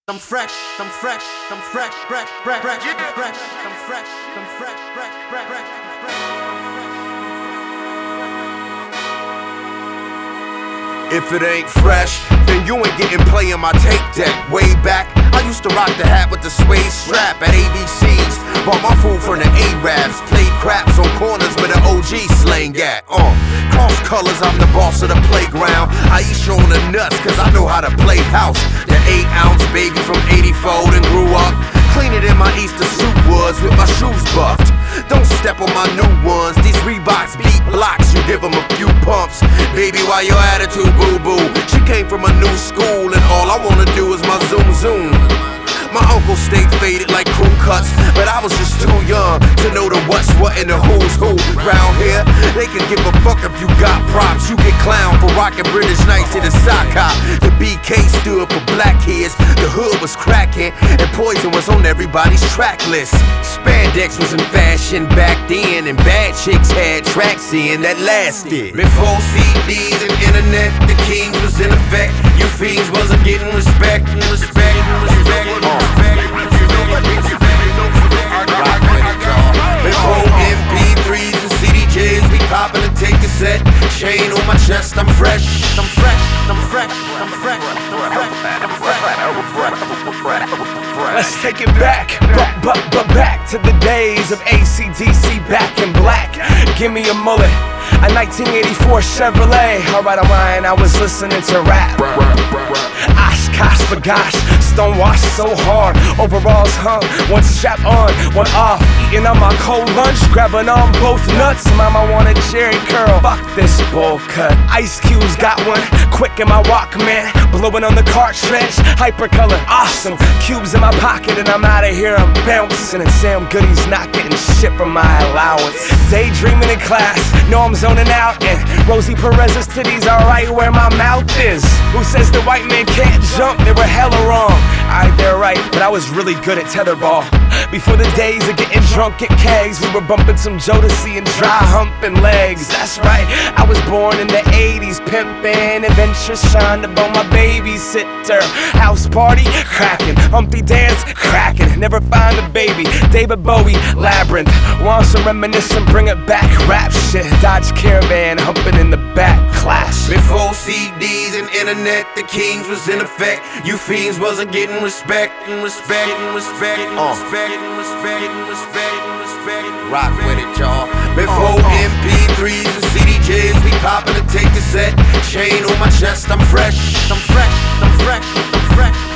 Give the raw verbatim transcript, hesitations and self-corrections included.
I'm fresh, I'm fresh, I'm fresh, fresh, fresh, fresh, I'm fresh, I'm fresh, I'm fresh, fresh, fresh, fresh, If it ain't fresh, then you ain't getting play in my tape deck. Way back, I used to rock the hat with the suede strap at A B C's. Bought my food from the Arabs, played craps on corners with an O G slang at. Uh, cross colors, I'm the boss of the playground. I eat you on the nuts, cause I know how to play house. The eight ounce baby from eighty-four and grew up cleaner than my Easter suit was with my shoes buffed. Don't step on my new ones, these Reeboks beat blocks, you give them a few pumps. Baby, why your attitude boo-boo? She came from a new school and all I wanna do is my zoom zoom. My uncle stayed faded like crew cuts, but I was just too young to know the what's what and the who's who. Round here, they can give a fuck if you got props. You get clowned for rocking British nights to the sock hop. The B K stood for black kids, the hood was cracking, and poison was on everybody's track list. Spandex was in fashion back then, and bad chicks had tracks in that lasted. Before C Ds and internet, the king was in effect. You fiends wasn't getting respect, respect, respect. Uh. Before M P threes and C D Js, we poppin' and take a set. Chain on my chest, I'm fresh, I'm fresh, I'm fresh, I'm fresh, I'm fresh, I'm fresh. Let's take it back, but but but back to the days of A C D C back in black. Give me a mullet, a nineteen eighty-four Chevrolet. Alright, I'm lying, I was listening to rap. Oshkosh, bagosh, stonewashed so hard. Overalls hung, one strap on, one off. Eating on my cold lunch, grabbing on both nuts. Mama wanted Jerry curl, fuck this bowl cut. Ice cubes got one, quick in my Walkman, blowing on the cartridge. Hypercolor, awesome. Cubes in my pocket and I'm out of here. I'm bouncing and Sam Goody's not getting shit from my allowance. Daydreaming in class, know I'm zoning out, and Rosie Perez's titties are right where my mouth is. Who says the white man can't jump? They were hella wrong. Alright, they're right, but I was really good at tetherball. Before the days of getting drunk at kegs, we were bumping some Jodeci and dry humping legs. That's right, I was born in the eighties, pimpin', adventure shine to bone my babysitter. House party, crackin', Humpty dance, crackin', never find a baby. David Bowie, Labyrinth, want some reminiscent, bring it back, rap shit. Dodge Caravan, humping in the back, clash. Before C Ds and internet, the kings was in effect. You fiends wasn't getting respect, and respect, and respect, and respect, and respect, and respect, and respect. Rock with it, y'all. Before M P threes and C D Js, we poppin' and take a set. Chain on my chest, I'm fresh, I'm fresh, I'm fresh, I'm fresh.